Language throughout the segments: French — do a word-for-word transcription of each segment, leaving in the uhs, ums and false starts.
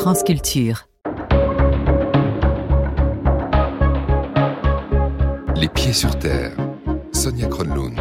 France Culture. Les pieds sur terre. Sonia Kronlund.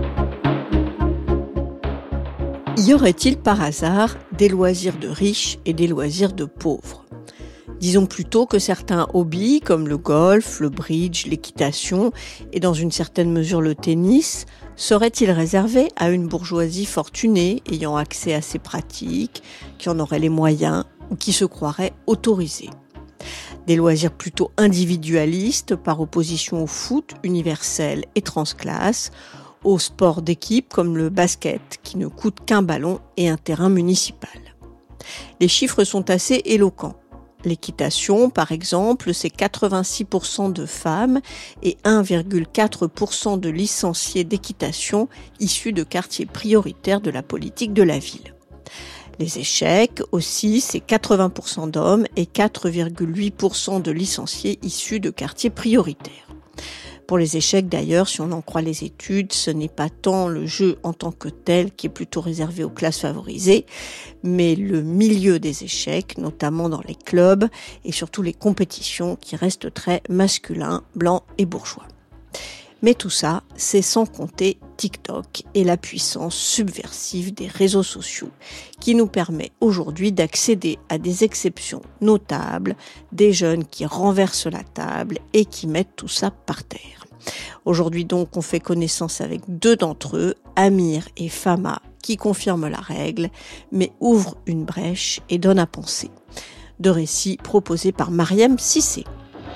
Y aurait-il par hasard des loisirs de riches et des loisirs de pauvres ? Disons plutôt que certains hobbies comme le golf, le bridge, l'équitation et dans une certaine mesure le tennis seraient-ils réservés à une bourgeoisie fortunée ayant accès à ces pratiques, qui en aurait les moyens ou qui se croirait autorisée ? Des loisirs plutôt individualistes par opposition au foot universel et transclasse, aux sports d'équipe comme le basket qui ne coûte qu'un ballon et un terrain municipal. Les chiffres sont assez éloquents. L'équitation, par exemple, c'est quatre-vingt-six pour cent de femmes et un virgule quatre pour cent de licenciés d'équitation issus de quartiers prioritaires de la politique de la ville. Les échecs aussi, c'est quatre-vingts pour cent d'hommes et quatre virgule huit pour cent de licenciés issus de quartiers prioritaires. Pour les échecs d'ailleurs, si on en croit les études, ce n'est pas tant le jeu en tant que tel qui est plutôt réservé aux classes favorisées, mais le milieu des échecs, notamment dans les clubs et surtout les compétitions qui restent très masculins, blancs et bourgeois. Mais tout ça, c'est sans compter TikTok et la puissance subversive des réseaux sociaux qui nous permet aujourd'hui d'accéder à des exceptions notables, des jeunes qui renversent la table et qui mettent tout ça par terre. Aujourd'hui donc, on fait connaissance avec deux d'entre eux, Amir et Fama, qui confirment la règle, mais ouvrent une brèche et donnent à penser. Deux récits proposés par Mariam Sissé.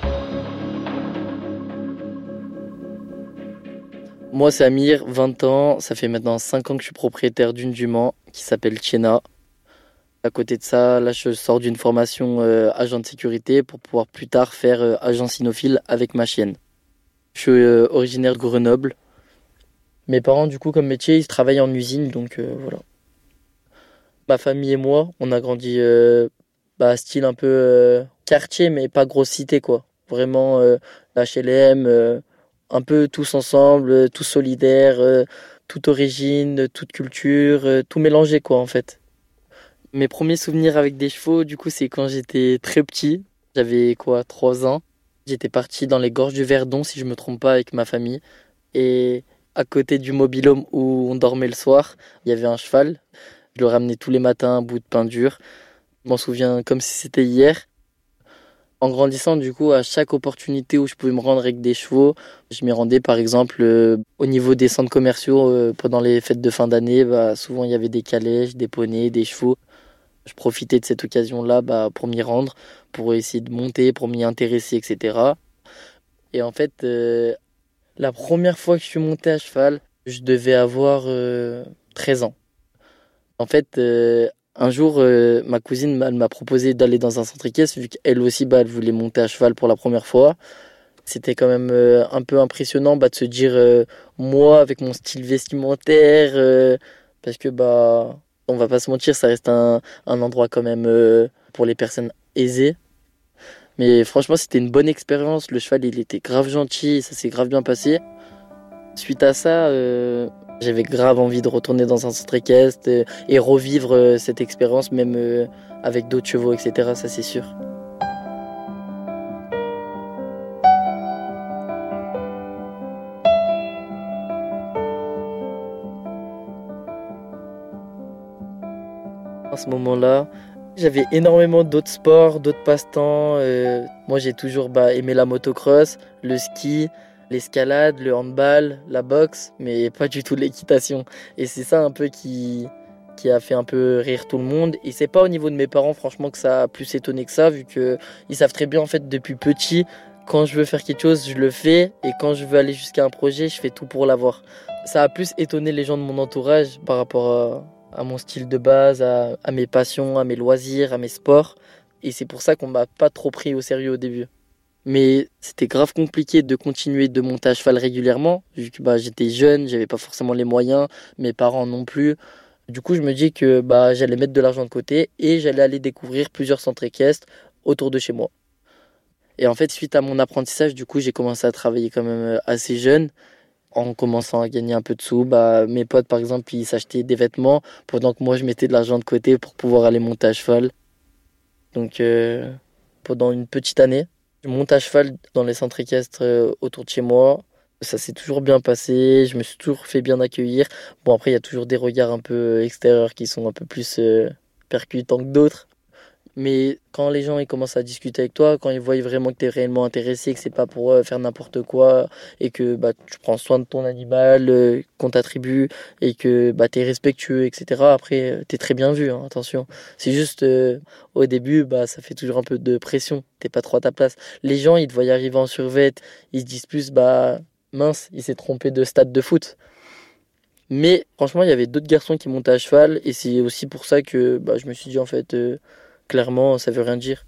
Moi, c'est Amir, vingt ans. Ça fait maintenant cinq ans que je suis propriétaire d'une jument qui s'appelle Tiena. À côté de ça, là, je sors d'une formation euh, agent de sécurité pour pouvoir plus tard faire euh, agent cynophile avec ma chienne. Je suis euh, originaire de Grenoble. Mes parents, du coup, comme métier, ils travaillent en usine, donc euh, voilà. Ma famille et moi, on a grandi euh, bah, style un peu euh, quartier, mais pas grosse cité, quoi. Vraiment euh, H L M... Euh, un peu tous ensemble, tous solidaires, euh, toute origine, toute culture, euh, tout mélangé quoi en fait. Mes premiers souvenirs avec des chevaux, du coup, c'est quand j'étais très petit. J'avais quoi, trois ans. J'étais parti dans les gorges du Verdon, si je me trompe pas, avec ma famille. Et à côté du mobil-home où on dormait le soir, il y avait un cheval. Je le ramenais tous les matins, un bout de pain dur. Je m'en souviens comme si c'était hier. En grandissant, du coup, à chaque opportunité où je pouvais me rendre avec des chevaux, je m'y rendais, par exemple, euh, au niveau des centres commerciaux, euh, pendant les fêtes de fin d'année, bah, souvent il y avait des calèches, des poneys, des chevaux. Je profitais de cette occasion-là bah, pour m'y rendre, pour essayer de monter, pour m'y intéresser, et cetera. Et en fait, euh, la première fois que je suis monté à cheval, je devais avoir euh, treize ans. En fait, euh, Un jour, euh, ma cousine elle m'a proposé d'aller dans un centre équestre, vu qu'elle aussi, bah, elle voulait monter à cheval pour la première fois. C'était quand même euh, un peu impressionnant bah, de se dire, euh, moi, avec mon style vestimentaire, euh, parce que, bah, on va pas se mentir, ça reste un, un endroit quand même euh, pour les personnes aisées. Mais franchement, c'était une bonne expérience. Le cheval, il était grave gentil, ça s'est grave bien passé. Suite à ça... Euh, J'avais grave envie de retourner dans un centre équestre et revivre cette expérience, même avec d'autres chevaux, et cetera. Ça, c'est sûr. À ce moment-là, j'avais énormément d'autres sports, d'autres passe-temps. Euh, moi, j'ai toujours bah, aimé la motocross, le ski, l'escalade, le handball, la boxe, mais pas du tout l'équitation. Et c'est ça un peu qui, qui a fait un peu rire tout le monde. Et c'est pas au niveau de mes parents, franchement, que ça a plus étonné que ça, vu qu'ils savent très bien, en fait, depuis petit, quand je veux faire quelque chose, je le fais. Et quand je veux aller jusqu'à un projet, je fais tout pour l'avoir. Ça a plus étonné les gens de mon entourage par rapport à, à mon style de base, à, à mes passions, à mes loisirs, à mes sports. Et c'est pour ça qu'on m'a pas trop pris au sérieux au début. Mais c'était grave compliqué de continuer de monter à cheval régulièrement, vu que bah, j'étais jeune, j'avais pas forcément les moyens, mes parents non plus. Du coup, je me dis que bah, j'allais mettre de l'argent de côté et j'allais aller découvrir plusieurs centres équestres autour de chez moi. Et en fait, suite à mon apprentissage, du coup, j'ai commencé à travailler quand même assez jeune. En commençant à gagner un peu de sous, bah, mes potes, par exemple, ils s'achetaient des vêtements pendant que moi, je mettais de l'argent de côté pour pouvoir aller monter à cheval. Donc euh, pendant une petite année, je monte à cheval dans les centres équestres euh, autour de chez moi. Ça s'est toujours bien passé, je me suis toujours fait bien accueillir. Bon, après, il y a toujours des regards un peu extérieurs qui sont un peu plus euh, percutants que d'autres. Mais quand les gens ils commencent à discuter avec toi, quand ils voient vraiment que tu es réellement intéressé, que c'est pas pour euh, faire n'importe quoi, et que bah, tu prends soin de ton animal, euh, qu'on t'attribue, et que bah, tu es respectueux, et cetera. Après, tu es très bien vu, hein, attention. C'est juste, euh, au début, bah, ça fait toujours un peu de pression. T'es pas trop à ta place. Les gens, ils te voient y arriver en survêt, ils se disent plus, bah mince, il s'est trompé de stade de foot. Mais franchement, il y avait d'autres garçons qui montaient à cheval, et c'est aussi pour ça que bah, je me suis dit, en fait... Euh, clairement, ça veut rien dire.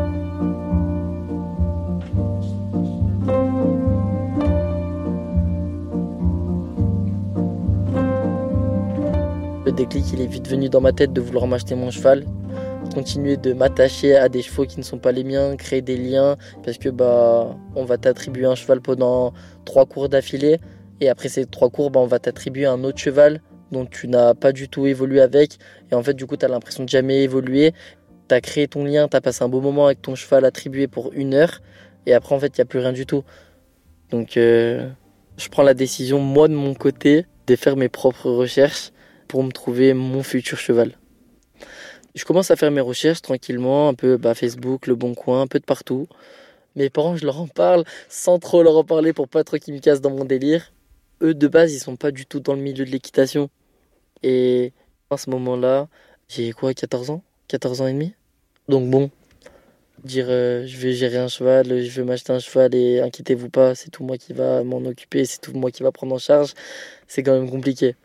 Le déclic, il est vite venu dans ma tête de vouloir m'acheter mon cheval, continuer de m'attacher à des chevaux qui ne sont pas les miens, créer des liens, parce que bah, on va t'attribuer un cheval pendant trois cours d'affilée, et après ces trois cours, bah, on va t'attribuer un autre cheval dont tu n'as pas du tout évolué avec, et en fait, du coup, tu as l'impression de jamais évoluer. T'as créé ton lien, t'as passé un beau moment avec ton cheval attribué pour une heure, et après en fait il n'y a plus rien du tout. Donc euh, je prends la décision moi de mon côté de faire mes propres recherches pour me trouver mon futur cheval. Je commence à faire mes recherches tranquillement, un peu bah, Facebook, Le Bon Coin, un peu de partout. Mes parents, je leur en parle sans trop leur en parler pour pas trop qu'ils me cassent dans mon délire. Eux de base ils sont pas du tout dans le milieu de l'équitation. Et à ce moment-là, j'ai quoi, quatorze ans quatorze ans et demi. Donc bon, dire euh, je vais gérer un cheval, je vais m'acheter un cheval et inquiétez-vous pas, c'est tout moi qui va m'en occuper, c'est tout moi qui va prendre en charge, c'est quand même compliqué.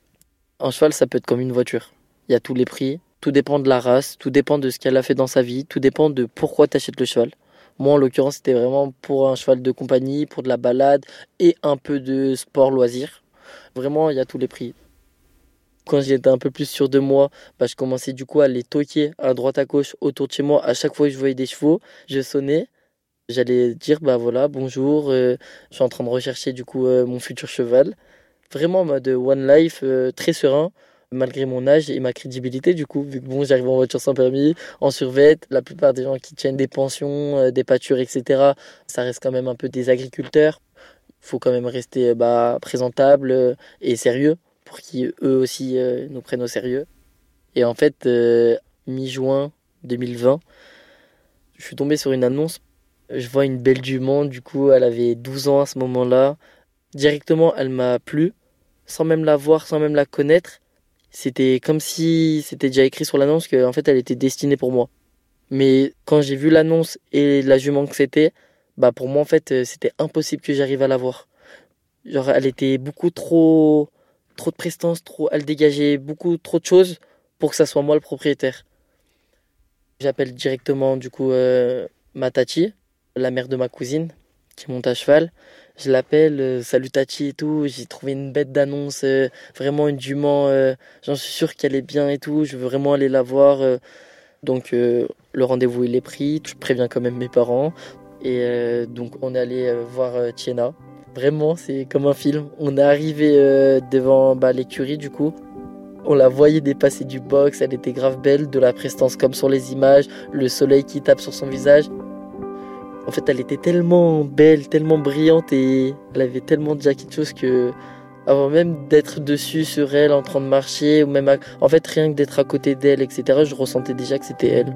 Un cheval, ça peut être comme une voiture. Il y a tous les prix, tout dépend de la race, tout dépend de ce qu'elle a fait dans sa vie, tout dépend de pourquoi tu achètes le cheval. Moi, en l'occurrence, c'était vraiment pour un cheval de compagnie, pour de la balade et un peu de sport loisir. Vraiment, il y a tous les prix. Quand j'étais un peu plus sûr de moi, bah, je commençais du coup à les toquer à droite à gauche autour de chez moi. À chaque fois que je voyais des chevaux, je sonnais. J'allais dire bah voilà, bonjour, euh, je suis en train de rechercher du coup euh, mon futur cheval. Vraiment en mode one life, euh, très serein, malgré mon âge et ma crédibilité du coup, vu que bon, j'arrive en voiture sans permis, en survêt. La plupart des gens qui tiennent des pensions, euh, des pâtures, et cetera, ça reste quand même un peu des agriculteurs. Il faut quand même rester bah, présentable euh, et sérieux, pour qu'ils eux aussi euh, nous prennent au sérieux. Et en fait, euh, mi-juin deux mille vingt, je suis tombé sur une annonce. Je vois une belle jument, du coup, elle avait douze ans à ce moment-là. Directement, elle m'a plu, sans même la voir, sans même la connaître. C'était comme si c'était déjà écrit sur l'annonce qu'en fait, elle était destinée pour moi. Mais quand j'ai vu l'annonce et la jument que c'était, bah pour moi, en fait, c'était impossible que j'arrive à la voir. Genre, elle était beaucoup trop... trop de prestance, trop, elle dégageait beaucoup trop de choses pour que ça soit moi le propriétaire. J'appelle directement du coup euh, ma tati, la mère de ma cousine, qui monte à cheval. Je l'appelle, euh, salut tati et tout, j'ai trouvé une bête d'annonce, euh, vraiment une jument, euh, j'en suis sûr qu'elle est bien et tout, je veux vraiment aller la voir. Euh. Donc euh, le rendez-vous il est pris, je préviens quand même mes parents. Et euh, donc on est allé euh, voir euh, Tiena. Vraiment, c'est comme un film. On est arrivé euh, devant bah, l'écurie du coup. On la voyait dépasser du box, elle était grave belle, de la prestance comme sur les images, le soleil qui tape sur son visage. En fait, elle était tellement belle, tellement brillante et elle avait tellement déjà quelque chose que, avant même d'être dessus sur elle, en train de marcher, ou même, à... en fait, rien que d'être à côté d'elle, et cetera, je ressentais déjà que c'était elle.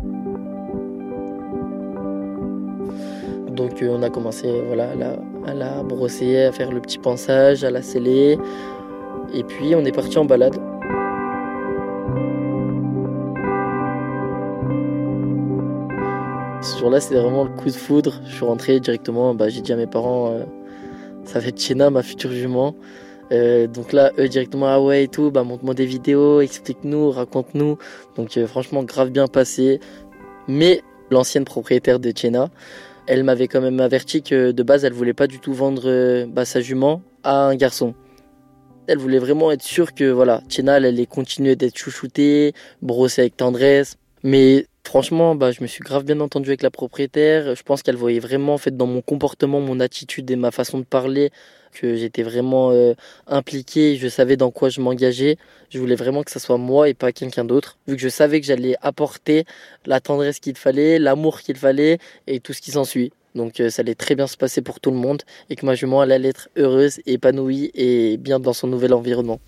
Donc euh, on a commencé voilà, à, la, à la brosser, à faire le petit pansage, à la sceller. Et puis on est parti en balade. Ce jour-là, c'était vraiment le coup de foudre. Je suis rentré directement, bah, j'ai dit à mes parents, euh, ça va être Tiena, ma future jument. Euh, donc là, eux directement, ah ouais et tout, bah, montre-moi des vidéos, explique-nous, raconte-nous. Donc euh, franchement, grave bien passé. Mais l'ancienne propriétaire de Tiena, elle m'avait quand même averti que de base, elle voulait pas du tout vendre euh, bah, sa jument à un garçon. Elle voulait vraiment être sûre que voilà, Tiena, elle allait continuer d'être chouchoutée, brossée avec tendresse. Mais franchement, bah, je me suis grave bien entendu avec la propriétaire. Je pense qu'elle voyait vraiment en fait, dans mon comportement, mon attitude et ma façon de parler, que j'étais vraiment euh, impliqué, je savais dans quoi je m'engageais. Je voulais vraiment que ça soit moi et pas quelqu'un d'autre, vu que je savais que j'allais apporter la tendresse qu'il fallait, l'amour qu'il fallait et tout ce qui s'ensuit. Donc euh, ça allait très bien se passer pour tout le monde et que ma jument elle allait être heureuse, épanouie et bien dans son nouvel environnement.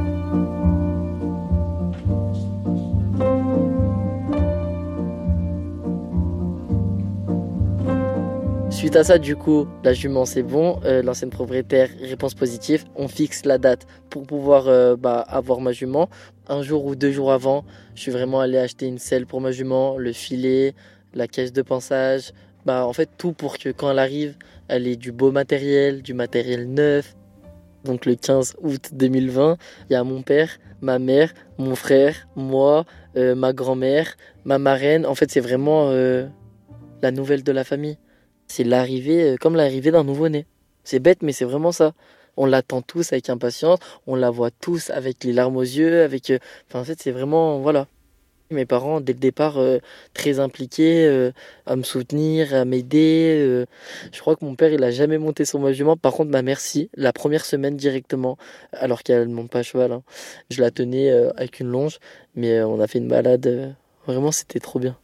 Suite à ça, du coup, la jument c'est bon, euh, l'ancienne propriétaire, réponse positive, on fixe la date pour pouvoir euh, bah, avoir ma jument. Un jour ou deux jours avant, je suis vraiment allé acheter une selle pour ma jument, le filet, la caisse de pansage, bah, en fait tout pour que quand elle arrive, elle ait du beau matériel, du matériel neuf. Donc le quinze août deux mille vingt, il y a mon père, ma mère, mon frère, moi, euh, ma grand-mère, ma marraine. En fait, c'est vraiment euh, la nouvelle de la famille. C'est l'arrivée, comme l'arrivée d'un nouveau-né. C'est bête, mais c'est vraiment ça. On l'attend tous avec impatience, on la voit tous avec les larmes aux yeux, avec... euh, Enfin, en fait, c'est vraiment... Voilà. Mes parents, dès le départ, euh, très impliqués, euh, à me soutenir, à m'aider. euh. Je crois que mon père, il a jamais monté sur ma jument. Par contre, ma mère, si, la première semaine directement, alors qu'elle ne monte pas à cheval. Hein. Je la tenais euh, avec une longe, mais euh, on a fait une balade. euh, Vraiment, c'était trop bien.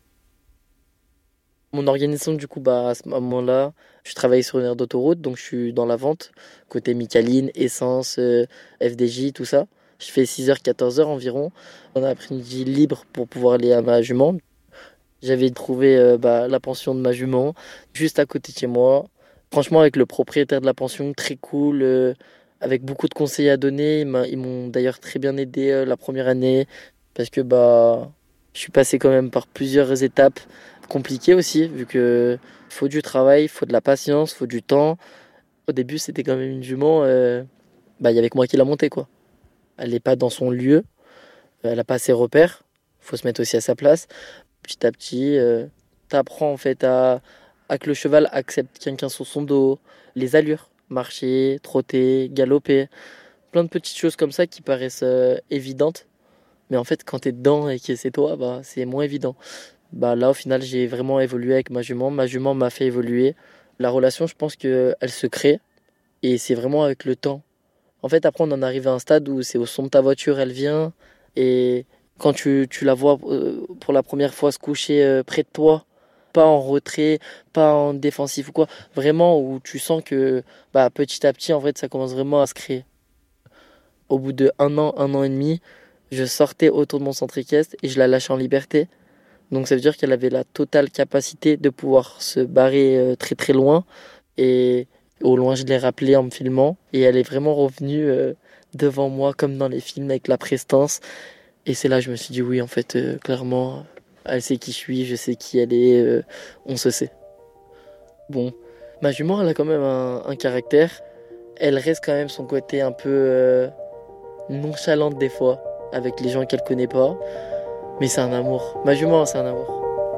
Mon organisation, du coup, bah, à ce moment-là, je travaillais sur une aire d'autoroute, donc je suis dans la vente, côté Micaline, essence, euh, F D J, tout ça. Je fais six heures, quatorze heures environ. On a après-midi libre pour pouvoir aller à ma jument. J'avais trouvé euh, bah, la pension de ma jument, juste à côté de chez moi. Franchement, avec le propriétaire de la pension, très cool, euh, avec beaucoup de conseils à donner. Ils m'a- ils m'ont d'ailleurs très bien aidé euh, la première année, parce que bah, je suis passé quand même par plusieurs étapes compliquées aussi, vu que faut du travail, faut de la patience, faut du temps. Au début, c'était quand même une jument, euh, bah, il y avait que moi qui l'a montée, quoi. Elle n'est pas dans son lieu, elle n'a pas ses repères, faut se mettre aussi à sa place. Petit à petit, euh, t'apprends en fait à, à que le cheval accepte quelqu'un sur son dos, les allures, marcher, trotter, galoper, plein de petites choses comme ça qui paraissent euh, évidentes, mais en fait quand t'es dedans et que c'est toi, bah c'est moins évident. Bah là au final j'ai vraiment évolué avec ma jument, ma jument m'a fait évoluer. La relation, je pense que elle se crée et c'est vraiment avec le temps. En fait après on en arrive à un stade où c'est au son de ta voiture, elle vient et quand tu, tu la vois euh, pour la première fois se coucher euh, près de toi, pas en retrait, pas en défensif ou quoi, vraiment où tu sens que bah, petit à petit en fait ça commence vraiment à se créer. Au bout de un an, un an et demi, je sortais autour de mon centre équestre et je la lâchais en liberté. Donc ça veut dire qu'elle avait la totale capacité de pouvoir se barrer euh, très très loin. Et au loin je l'ai rappelée en me filmant et elle est vraiment revenue euh, devant moi comme dans les films avec la prestance. Et c'est là que je me suis dit oui, en fait, euh, clairement, elle sait qui je suis, je sais qui elle est, euh, on se sait. Bon, ma jument, elle a quand même un, un caractère. Elle reste quand même son côté un peu euh, nonchalante des fois, avec les gens qu'elle connaît pas. Mais c'est un amour. Ma jument, c'est un amour.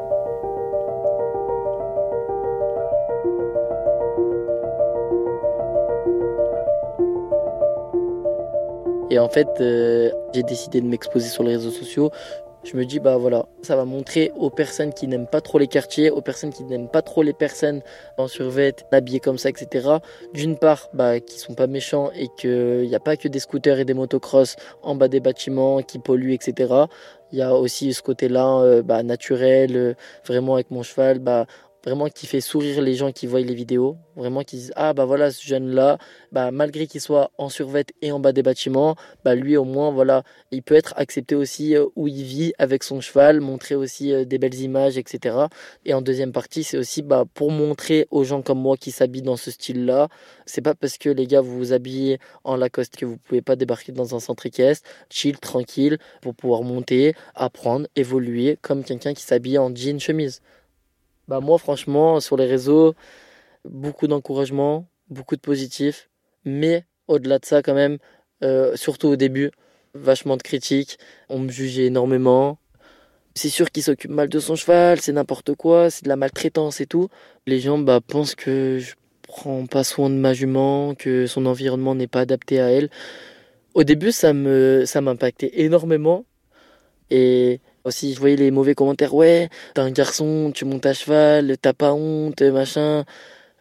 Et en fait, euh, j'ai décidé de m'exposer sur les réseaux sociaux. Je me dis, bah voilà, ça va montrer aux personnes qui n'aiment pas trop les quartiers, aux personnes qui n'aiment pas trop les personnes en survêt, habillées comme ça, et cetera. D'une part, bah, qui sont pas méchants et qu'il n'y a pas que des scooters et des motocross en bas des bâtiments qui polluent, et cetera. Il y a aussi ce côté-là, euh, bah, naturel, euh, vraiment avec mon cheval, bah, vraiment qui fait sourire les gens qui voient les vidéos, vraiment qui disent ah bah voilà ce jeune là, bah malgré qu'il soit en survêt et en bas des bâtiments, bah lui au moins voilà il peut être accepté aussi euh, où il vit avec son cheval, montrer aussi euh, des belles images, et cetera. Et en deuxième partie c'est aussi bah pour montrer aux gens comme moi qui s'habillent dans ce style là, c'est pas parce que les gars vous vous habillez en Lacoste que vous pouvez pas débarquer dans un centre équestre, chill, tranquille, pour pouvoir monter, apprendre, évoluer comme quelqu'un qui s'habille en jean chemise. Bah moi franchement sur les réseaux, beaucoup d'encouragement, beaucoup de positifs, mais au-delà de ça quand même, euh, surtout au début, vachement de critiques, on me jugeait énormément. C'est sûr qu'il s'occupe mal de son cheval, c'est n'importe quoi, c'est de la maltraitance et tout. Les gens bah, pensent que je prends pas soin de ma jument, que son environnement n'est pas adapté à elle. Au début ça me ça m'impactait énormément et aussi, je voyais les mauvais commentaires. Ouais, t'es un garçon, tu montes à cheval, t'as pas honte, machin.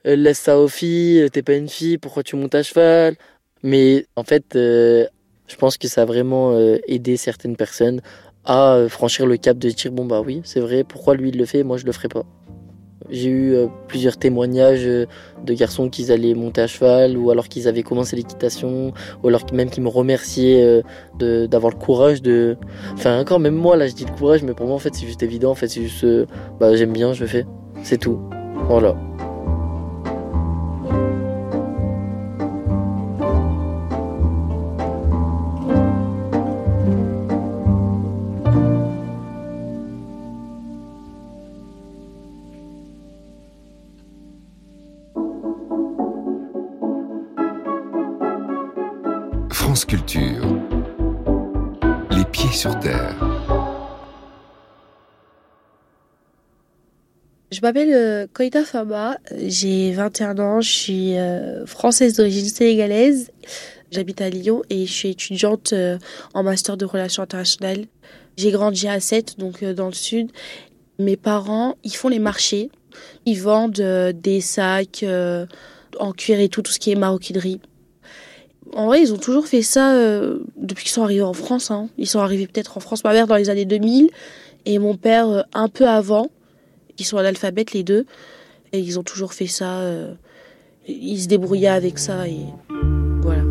euh, laisse ça aux filles, t'es pas une fille, pourquoi tu montes à cheval? Mais en fait, euh, je pense que ça a vraiment euh, aidé certaines personnes à euh, franchir le cap de dire bon bah oui, c'est vrai, pourquoi lui il le fait, moi je le ferai pas. J'ai eu euh, plusieurs témoignages euh, de garçons qui allaient monter à cheval ou alors qu'ils avaient commencé l'équitation ou alors même qui me remerciaient euh, de, d'avoir le courage de... Enfin encore même moi là je dis le courage mais pour moi en fait c'est juste évident, en fait c'est juste euh, bah j'aime bien, je le fais, c'est tout. Voilà. France Culture. Les pieds sur terre. Je m'appelle euh, Koïta Fama, j'ai vingt et un ans, je suis euh, française d'origine sénégalaise, j'habite à Lyon et je suis étudiante euh, en master de relations internationales. J'ai grandi à Sète, donc euh, dans le sud. Mes parents, ils font les marchés, ils vendent euh, des sacs euh, en cuir et tout, tout ce qui est maroquinerie. En vrai, ils ont toujours fait ça euh, depuis qu'ils sont arrivés en France. Hein. Ils sont arrivés peut-être en France, ma mère dans les années deux mille et mon père euh, un peu avant. Ils sont analphabètes les deux et ils ont toujours fait ça. Euh, ils se débrouillaient avec ça et voilà.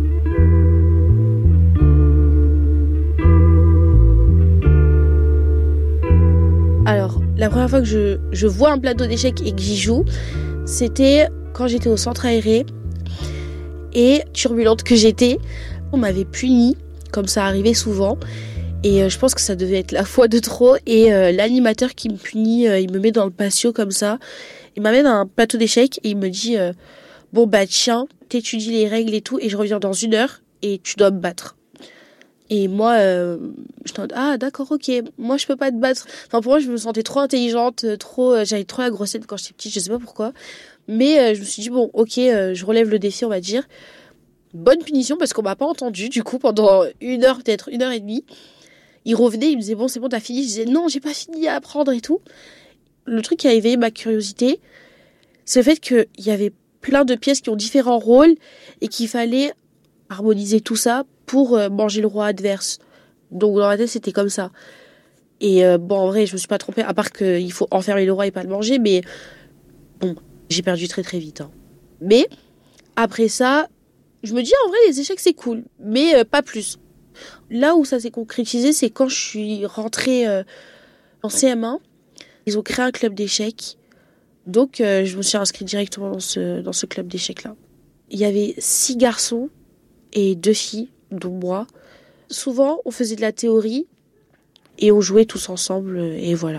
Alors, la première fois que je, je vois un plateau d'échecs et que j'y joue, c'était quand j'étais au centre aéré. Et turbulente que j'étais, on m'avait punie, comme ça arrivait souvent. Et euh, je pense que ça devait être la fois de trop. Et euh, l'animateur qui me punit, euh, il me met dans le patio comme ça. Il m'amène à un plateau d'échecs et il me dit euh, « Bon bah tiens, t'étudies les règles et tout et je reviens dans une heure et tu dois me battre. » Et moi, euh, je t'en dis « Ah d'accord, ok, moi je peux pas te battre. » Enfin pour moi, je me sentais trop intelligente, trop, euh, j'avais trop la grossette quand j'étais petite, je sais pas pourquoi. Mais euh, je me suis dit, bon, ok, euh, je relève le défi, on va dire. Bonne punition, parce qu'on m'a pas entendu, du coup, pendant une heure, peut-être une heure et demie. Il revenait, il me disait, bon, c'est bon, t'as fini. Je disais, non, j'ai pas fini à apprendre et tout. Le truc qui a éveillé ma curiosité, c'est le fait qu'il y avait plein de pièces qui ont différents rôles et qu'il fallait harmoniser tout ça pour euh, manger le roi adverse. Donc, dans ma tête, c'était comme ça. Et euh, bon, en vrai, je me suis pas trompée, à part qu'il faut enfermer le roi et pas le manger, mais bon... J'ai perdu très très vite. Hein. Mais après ça, je me dis en vrai les échecs c'est cool, mais euh, pas plus. Là où ça s'est concrétisé, c'est quand je suis rentrée euh, en C M un. Ils ont créé un club d'échecs. Donc euh, je me suis inscrite directement dans ce, dans ce club d'échecs là. Il y avait six garçons et deux filles, dont moi. Souvent on faisait de la théorie et on jouait tous ensemble et voilà.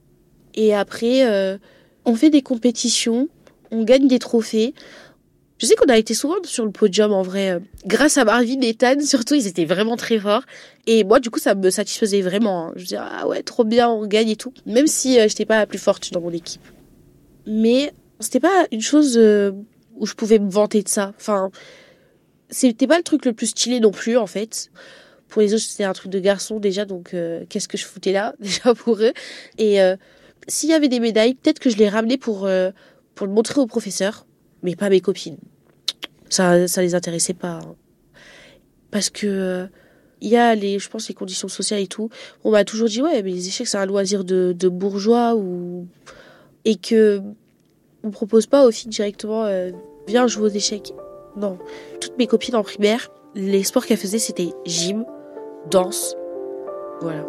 Et après... Euh, on fait des compétitions, on gagne des trophées. Je sais qu'on a été souvent sur le podium en vrai, grâce à Marvin et Tan, surtout, ils étaient vraiment très forts. Et moi, du coup, ça me satisfaisait vraiment. Je me disais, ah ouais, trop bien, on gagne et tout. Même si euh, j'étais pas la plus forte dans mon équipe. Mais c'était pas une chose euh, où je pouvais me vanter de ça. Enfin, c'était pas le truc le plus stylé non plus, en fait. Pour les autres, c'était un truc de garçon déjà, donc euh, qu'est-ce que je foutais là, déjà pour eux. Et... Euh, S'il y avait des médailles, peut-être que je les ramenais pour, euh, pour le montrer aux professeurs, mais pas à mes copines. Ça, ça les intéressait pas. Hein. Parce que euh, il y a les, je pense, les conditions sociales et tout. On m'a toujours dit, ouais, mais les échecs, c'est un loisir de, de bourgeois ou, et que on propose pas aux filles directement, euh, viens jouer aux échecs. Non. Toutes mes copines en primaire, les sports qu'elles faisaient, c'était gym, danse. Voilà.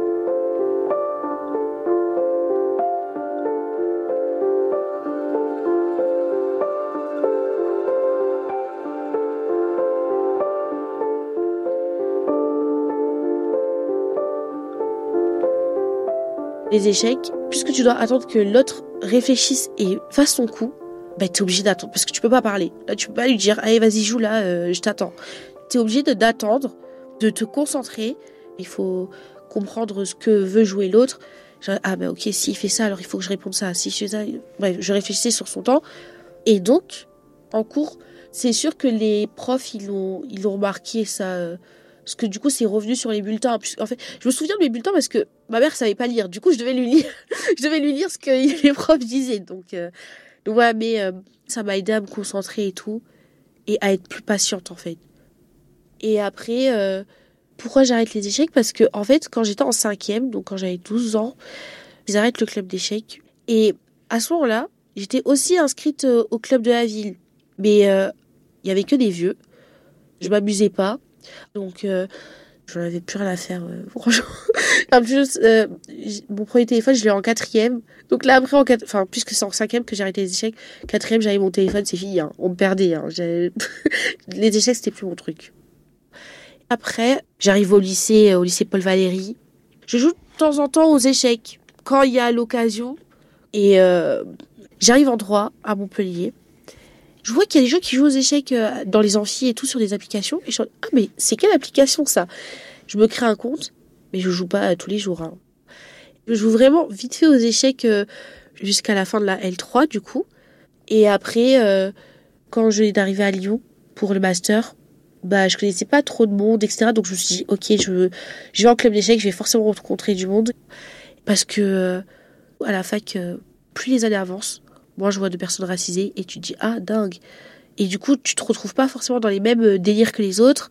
Les échecs, puisque tu dois attendre que l'autre réfléchisse et fasse son coup, bah t'es obligé d'attendre, parce que tu peux pas parler. Là, tu peux pas lui dire, allez, vas-y, joue là, euh, je t'attends. T'es obligé de, d'attendre, de te concentrer. Il faut comprendre ce que veut jouer l'autre. Genre, ah bah ok, s'il fait ça, alors il faut que je réponde ça. Si je fais ça, bref, je réfléchissais sur son temps. Et donc, en cours, c'est sûr que les profs, ils l'ont, ils l'ont remarqué, ça... Euh, Parce que du coup, c'est revenu sur les bulletins. En fait, je me souviens de mes bulletins parce que ma mère savait pas lire. Du coup, je devais lui lire, je devais lui lire ce que les profs disaient. Donc, euh, Donc voilà, mais euh, ça m'a aidé à me concentrer et tout, et à être plus patiente en fait. Et après, euh, pourquoi j'arrête les échecs ? Parce que en fait, quand j'étais en cinquième, donc quand j'avais douze ans, ils arrêtent le club d'échecs. Et à ce moment-là, j'étais aussi inscrite euh, au club de la ville. Mais il euh, y avait que des vieux. Je m'amusais pas. Donc, euh, je n'avais plus rien à faire, euh, franchement. En plus, euh, mon premier téléphone, je l'ai en quatrième. Donc là, après, en quat... enfin, puisque c'est en cinquième que j'ai arrêté les échecs, quatrième, j'avais mon téléphone, c'est fini. Hein. On me perdait. Hein. Les échecs, c'était plus mon truc. Après, j'arrive au lycée, au lycée Paul Valéry. Je joue de temps en temps aux échecs, quand il y a l'occasion. Et euh, j'arrive en droit à Montpellier. Je vois qu'il y a des gens qui jouent aux échecs dans les amphis et tout sur des applications. Et je me dis, ah mais c'est quelle application ça ? Je me crée un compte, mais je joue pas tous les jours. Hein. Je joue vraiment vite fait aux échecs euh, jusqu'à la fin de la L trois du coup. Et après, euh, quand je vais arriver à Lyon pour le master, bah je connaissais pas trop de monde, et cetera. Donc je me suis dit, ok, je, je vais en club d'échecs, je vais forcément rencontrer du monde. Parce que euh, à la fac, euh, plus les années avancent, moi je vois de personnes racisées et tu te dis, ah dingue. Et du coup, tu te retrouves pas forcément dans les mêmes délires que les autres.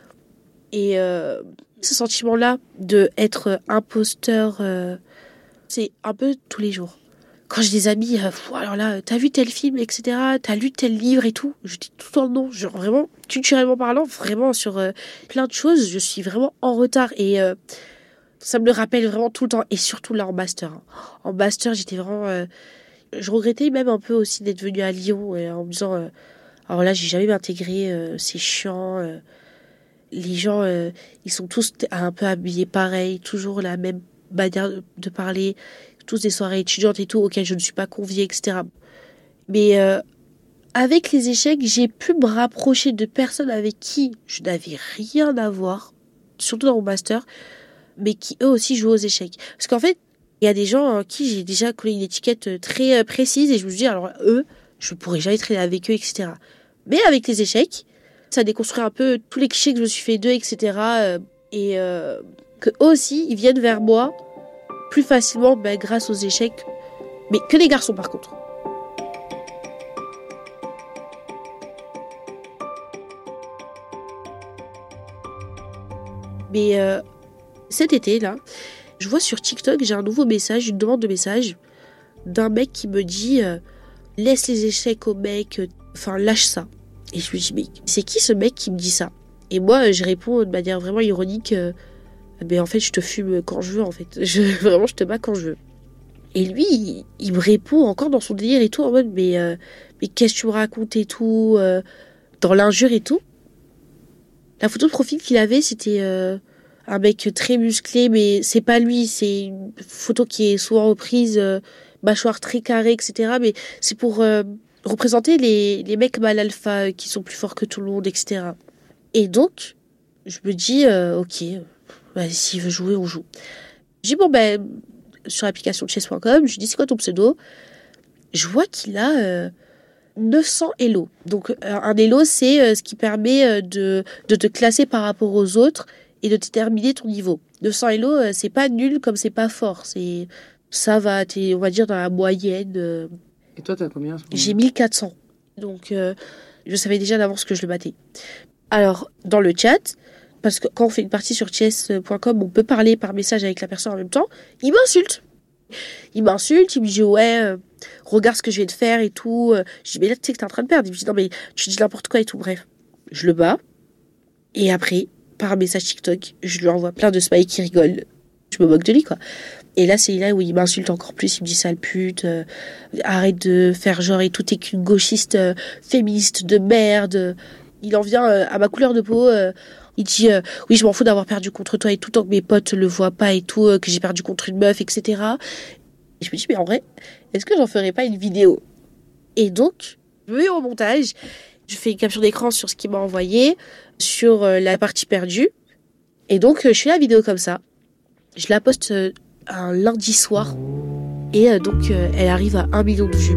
Et euh, ce sentiment-là de être imposteur, euh, c'est un peu tous les jours. Quand j'ai des amis, euh, pff, alors là, t'as vu tel film, et cetera. T'as lu tel livre et tout. Je dis tout le temps non. Genre vraiment, culturellement parlant, vraiment sur euh, plein de choses, je suis vraiment en retard. Et euh, ça me le rappelle vraiment tout le temps. Et surtout là en master. Hein. En master, j'étais vraiment... Euh, je regrettais même un peu aussi d'être venue à Lyon euh, en me disant... Euh, alors là, j'ai jamais intégré, euh, c'est chiant. Euh, les gens, euh, ils sont tous un peu habillés pareil, toujours la même manière de parler, tous des soirées étudiantes et tout, auxquelles je ne suis pas conviée, et cetera. Mais euh, avec les échecs, j'ai pu me rapprocher de personnes avec qui je n'avais rien à voir, surtout dans mon master, mais qui eux aussi jouent aux échecs. Parce qu'en fait, il y a des gens en qui j'ai déjà collé une étiquette très euh, précise et je me suis dit, alors eux, je ne pourrais jamais traîner avec eux, et cetera. Mais avec les échecs, ça déconstruit un peu tous les clichés que je me suis fait d'eux, et cetera. Euh, et euh, que eux aussi, ils viennent vers moi plus facilement ben, grâce aux échecs. Mais que les garçons, par contre. Mais euh, cet été, là, je vois sur TikTok, j'ai un nouveau message, une demande de message d'un mec qui me dit euh, « Laisse les échecs aux mecs, enfin, lâche ça ». Et je me dis, mais c'est qui ce mec qui me dit ça ? Et moi, je réponds de manière vraiment ironique, euh, mais en fait, je te fume quand je veux, en fait. Je, vraiment, je te bats quand je veux. Et lui, il, il me répond encore dans son délire et tout, en mode, mais, euh, mais qu'est-ce que tu me racontes et tout, euh, dans l'injure et tout. La photo de profil qu'il avait, c'était euh, un mec très musclé, mais c'est pas lui, c'est une photo qui est souvent reprise, euh, mâchoire très carrée, et cetera. Mais c'est pour... Euh, représenter les, les mecs mal alpha qui sont plus forts que tout le monde, et cetera. Et donc, je me dis, euh, ok, bah, s'il veut jouer, on joue. Je dis, bon, ben, sur l'application chess point com, je lui dis, c'est quoi ton pseudo ? Je vois qu'il a euh, neuf cents Elo. Donc, euh, un Elo, c'est euh, ce qui permet euh, de, de te classer par rapport aux autres et de déterminer ton niveau. neuf cents Elo, euh, c'est pas nul comme c'est pas fort. C'est, ça va, t'es, on va dire, dans la moyenne... Euh, Et toi, t'as combien ? J'ai mille quatre cents. Donc, euh, je savais déjà d'avance que je le battais. Alors, dans le chat, parce que quand on fait une partie sur chess point com, on peut parler par message avec la personne en même temps, il m'insulte. Il m'insulte, il me dit, ouais, euh, regarde ce que je vais te faire et tout. Je dis, mais là, tu sais que t'es en train de perdre. Il me dit, non, mais tu dis n'importe quoi et tout. Bref, je le bats. Et après, par un message TikTok, je lui envoie plein de smileys qui rigolent. Je me moque de lui, quoi. Et là, c'est là où il m'insulte encore plus. Il me dit sale pute, euh, arrête de faire genre et tout, t'es qu'une gauchiste euh, féministe de merde. Il en vient euh, à ma couleur de peau. Euh, il dit euh, oui, je m'en fous d'avoir perdu contre toi et tout, tant que mes potes le voient pas et tout, euh, que j'ai perdu contre une meuf, et cetera. Et je me dis, mais en vrai, est-ce que j'en ferais pas une vidéo ? Et donc, je me mets au montage. Je fais une capture d'écran sur ce qu'il m'a envoyé, sur euh, la partie perdue. Et donc, euh, je fais la vidéo comme ça. Je la poste... Euh, un lundi soir et euh, donc euh, elle arrive à un million de vues.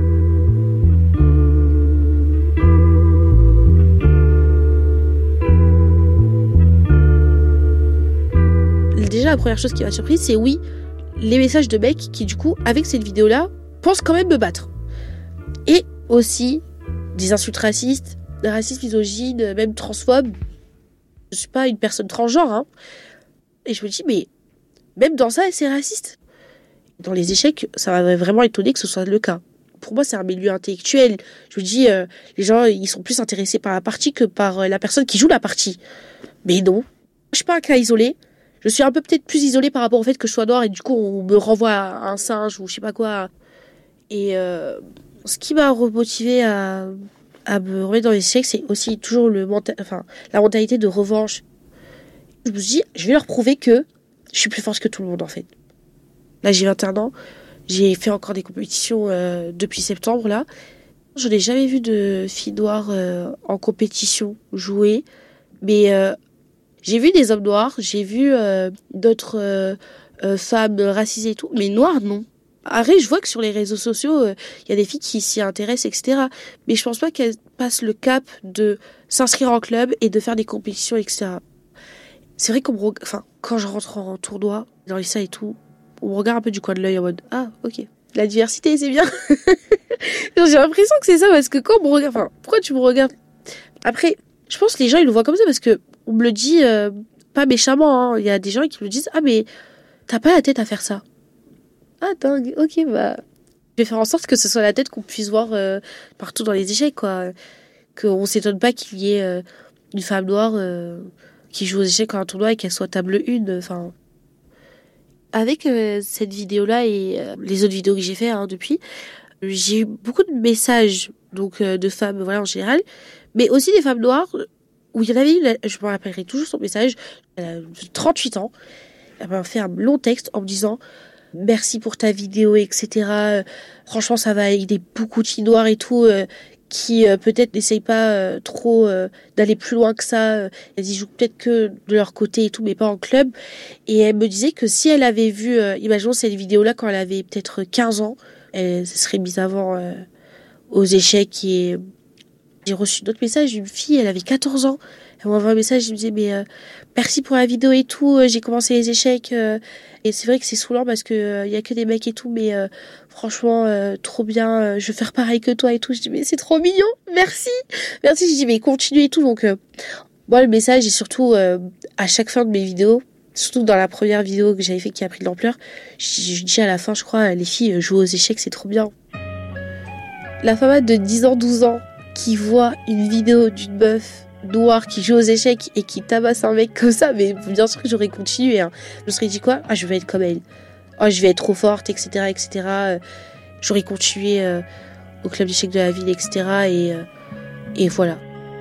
Déjà la première chose qui m'a surprise, c'est oui, les messages de mecs qui du coup avec cette vidéo là pensent quand même me battre. Et aussi des insultes racistes, racistes, misogynes, même transphobes. Je suis pas une personne transgenre, hein. Et je me dis, mais même dans ça, c'est raciste. Dans les échecs, ça m'aurait vraiment étonné que ce soit le cas. Pour moi, c'est un milieu intellectuel. Je me dis, euh, les gens, ils sont plus intéressés par la partie que par euh, la personne qui joue la partie. Mais non, je suis pas un cas isolé. Je suis un peu peut-être plus isolée par rapport au fait que je sois noire et du coup, on me renvoie à un singe ou je sais pas quoi. Et euh, ce qui m'a remotivée à, à me remettre dans les échecs, c'est aussi toujours le menta- enfin, la mentalité de revanche. Je me suis dit, je vais leur prouver que je suis plus forte que tout le monde, en fait. Là, j'ai vingt et un ans. J'ai fait encore des compétitions euh, depuis septembre, là. Je n'ai jamais vu de filles noires euh, en compétition jouer. Mais euh, j'ai vu des hommes noirs, j'ai vu euh, d'autres euh, euh, femmes racisées et tout. Mais noires, non. Après, je vois que sur les réseaux sociaux, il euh, y a des filles qui s'y intéressent, et cetera. Mais je pense pas qu'elles passent le cap de s'inscrire en club et de faire des compétitions, et cetera. C'est vrai qu'on me regarde... Enfin, quand je rentre en tournoi, dans les salles et tout, on me regarde un peu du coin de l'œil en mode « Ah, ok, la diversité, c'est bien !» J'ai l'impression que c'est ça, parce que quand on me regarde... Enfin, pourquoi tu me regardes ? Après, je pense que les gens, ils le voient comme ça, parce que on me le dit euh, pas méchamment. Hein. Il y a des gens qui me disent « Ah, mais t'as pas la tête à faire ça !» Ah, dingue, ok, bah... Je vais faire en sorte que ce soit la tête qu'on puisse voir euh, partout dans les échecs, quoi. Qu'on s'étonne pas qu'il y ait euh, une femme noire euh, qui joue aux échecs en un tournoi et qu'elle soit table une, enfin... Avec euh, cette vidéo-là et euh, les autres vidéos que j'ai fait hein, depuis, j'ai eu beaucoup de messages donc euh, de femmes voilà en général, mais aussi des femmes noires où il y en avait une, je me rappellerai toujours son message, elle a trente-huit ans, elle m'a fait un long texte en me disant merci pour ta vidéo, et cetera. Franchement, ça va aider beaucoup de filles noires et tout. Euh, qui euh, peut-être n'essayent pas euh, trop euh, d'aller plus loin que ça. Elles y jouent peut-être que de leur côté et tout, mais pas en club. Et elle me disait que si elle avait vu, euh, imaginons cette vidéo-là quand elle avait peut-être quinze ans, elle se serait mise avant euh, aux échecs. Et j'ai reçu d'autres messages d'une fille, elle avait quatorze ans. Elle m'a envoyé un message, je me disais, mais euh, merci pour la vidéo et tout, j'ai commencé les échecs. Euh, et c'est vrai que c'est saoulant parce que il euh, y a que des mecs et tout, mais euh, franchement, euh, trop bien, euh, je veux faire pareil que toi et tout. Je dis, mais c'est trop mignon, merci. Merci, je dis, mais continue et tout. Donc, euh, moi, le message est surtout euh, à chaque fin de mes vidéos, surtout dans la première vidéo que j'avais fait qui a pris de l'ampleur, je, je dis à la fin, je crois, les filles jouent aux échecs, c'est trop bien. La femme de dix ans, douze ans qui voit une vidéo d'une meuf noire qui joue aux échecs et qui tabasse un mec comme ça, mais bien sûr que j'aurais continué. Hein. Je me serais dit quoi ? Ah, je vais être comme elle. Oh, je vais être trop forte, et cetera, et cetera. J'aurais continué euh, au club d'échecs de la ville, et cetera. Et, euh, et voilà.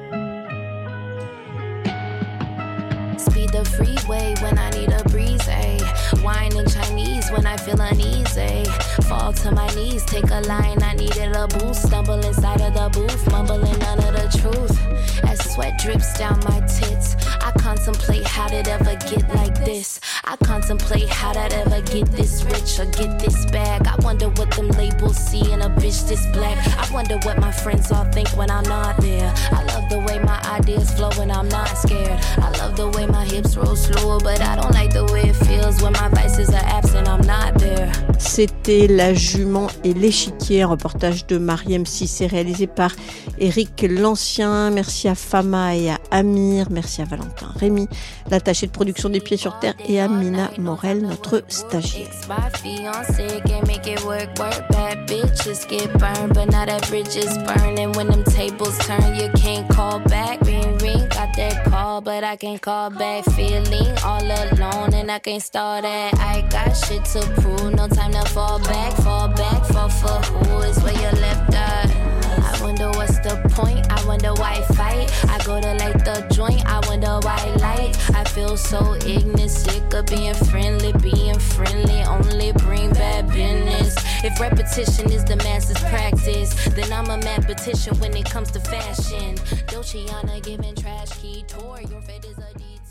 Speed the freeway when I need a breeze, ayy. Wine in Chinese when I feel uneasy. Fall to my knees, take a line, I needed a boost. Stumble inside of the booth, mumbling none of the truth. As sweat drips down my tits, I contemplate how did it ever get like this. I contemplate how did I ever get this rich or get this bag. I wonder what them labels see in a bitch this black. I wonder what my friends all think when I'm not there. I love the way my ideas flow when I'm not scared. I love the way my hips roll slower, but I don't like the way it feels when my vices are absent, I'm not there. C'était La Jument et l'échiquier, un reportage de Mariem Cissé réalisé par Éric Lancien. Merci à Fama et à Amir, merci à Valentin Rémy, l'attaché de production des Pieds sur Terre, et à Mina Morel, notre stagiaire. But I can't call back, feeling all alone and I can't start that. I got shit to prove, no time to fall back, fall back, fall for who is where you left at. I wonder what's the point, I wonder why fight. I go to light the joint, I wonder why light. I feel so ignorant, sick of being friendly, being friendly only bring bad business. If repetition is the master's practice, then I'm a mathematician when it comes to fashion. Dolce giving trash key tour, your fate is a detail.